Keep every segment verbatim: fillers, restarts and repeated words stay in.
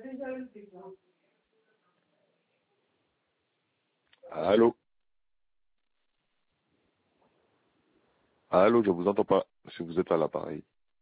Allô? Allô, je vous entends pas. Si vous êtes à l'appareil.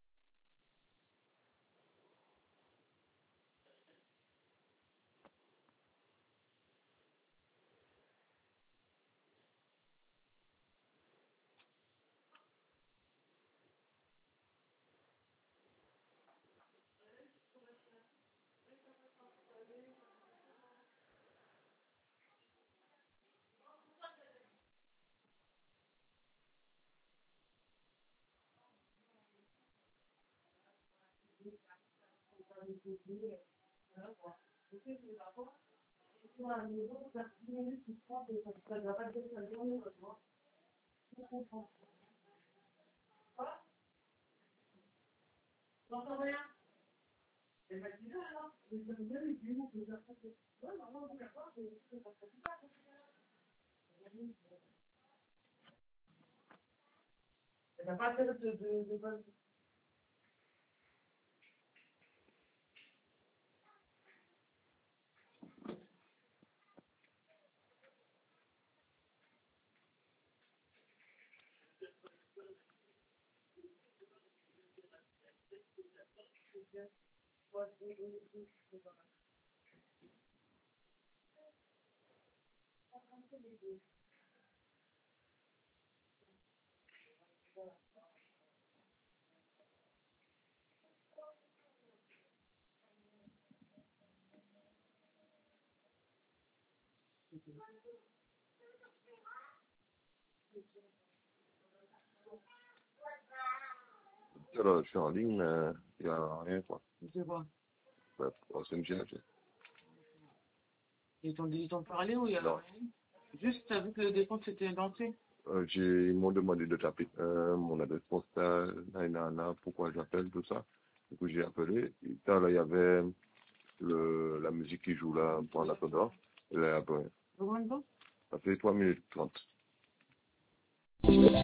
Alors, je suis en ligne, mais il n'y a rien, quoi. C'est quoi? Ouais, oh, c'est une chaîne. Ils t'ont ils t'ont parlé ou il y a Non. rien? Juste, t'as vu que le décompte s'était lancé? Euh, j'ai, ils m'ont demandé de taper euh, mon adresse postale, nanana, pourquoi j'appelle, tout ça. Du coup, j'ai appelé. Et là, là, il y avait le, la musique qui joue là, en attendant. Et là, après, Combien de temps? ça fait trois minutes trente.